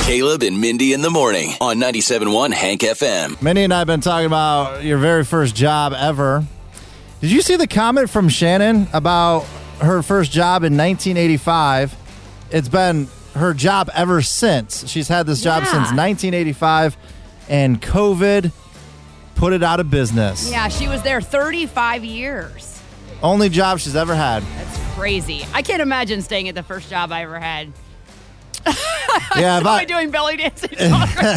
Caleb and Mindy in the morning on 97.1 Hank FM. Mindy and I have been talking about your very first job ever. Did you see the comment from Shannon about her first job in 1985? It's been her job ever since. She's had this job since 1985, and COVID put it out of business. Yeah, she was there 35 years. Only job she's ever had. That's crazy. I can't imagine staying at the first job I ever had. Yeah, Am I doing belly dancing? If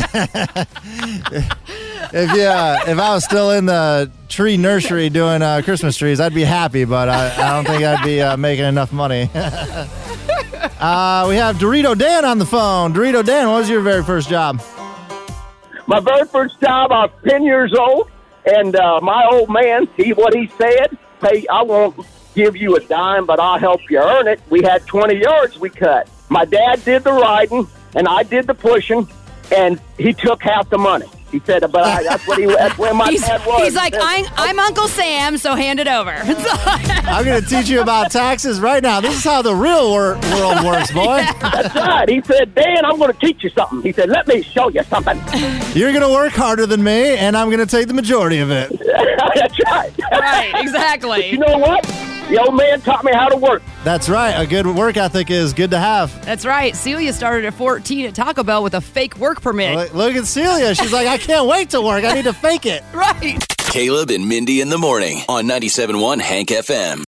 I was still in the tree nursery doing Christmas trees, I'd be happy, but I don't think I'd be making enough money. We have Dorito Dan on the phone. Dorito Dan, what was your very first job? My very first job, I was 10 years old, and my old man, what he said, hey, I won't give you a dime, but I'll help you earn it. We had 20 yards we cut. My dad did the riding, and I did the pushing, and he took half the money. He said, but that's where my dad was. He's like, I'm Uncle Sam, so hand it over. I'm going to teach you about taxes right now. This is how the real world works, boy. Yeah. That's right. He said, Dan, I'm going to teach you something. He said, let me show you something. You're going to work harder than me, and I'm going to take the majority of it. That's right. Right, exactly. But you know what? The old man taught me how to work. That's right. A good work ethic is good to have. That's right. Celia started at 14 at Taco Bell with a fake work permit. Look at Celia. She's like, I can't wait to work. I need to fake it. Right. Caleb and Mindy in the morning on 97.1 Hank FM.